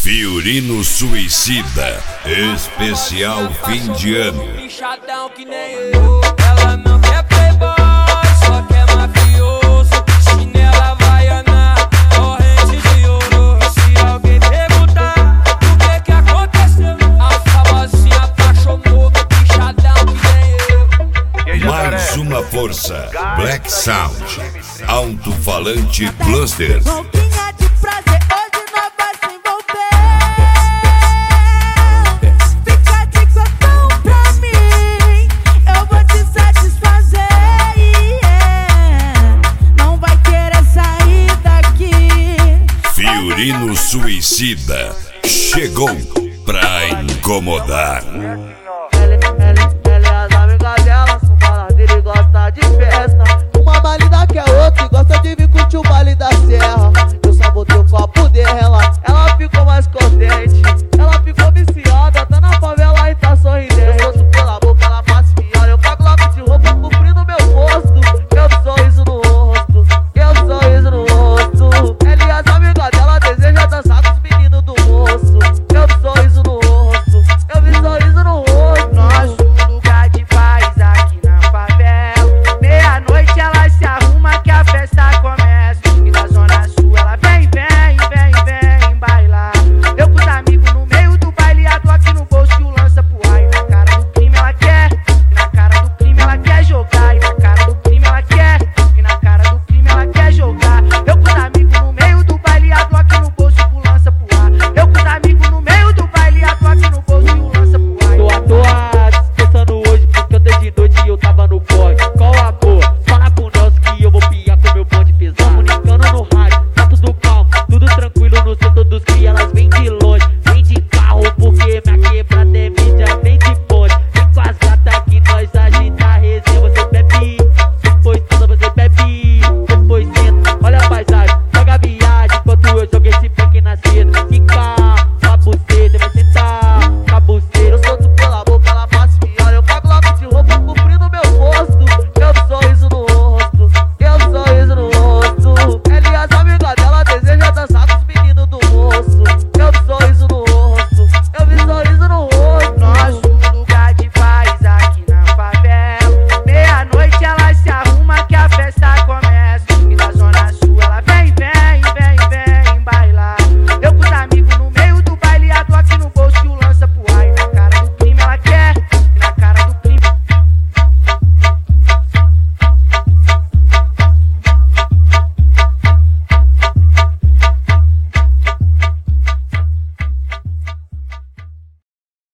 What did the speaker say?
Fiorino Suicida, especial fim de ano. Bichadão que nem eu, ela não quer playboy, só quer mafioso. Chinela havaiana, corrente de ouro. E se alguém perguntar o que aconteceu, a famosinha apaixonou. Bichadão que nem eu. Mais uma força, Black Sound, alto-falante cluster. Boquinha de prazer, hoje nós vai se envolver. Fica de cotão pra mim, eu vou te satisfazer. Não vai querer sair daqui. Fiorino Suicida chegou pra incomodar.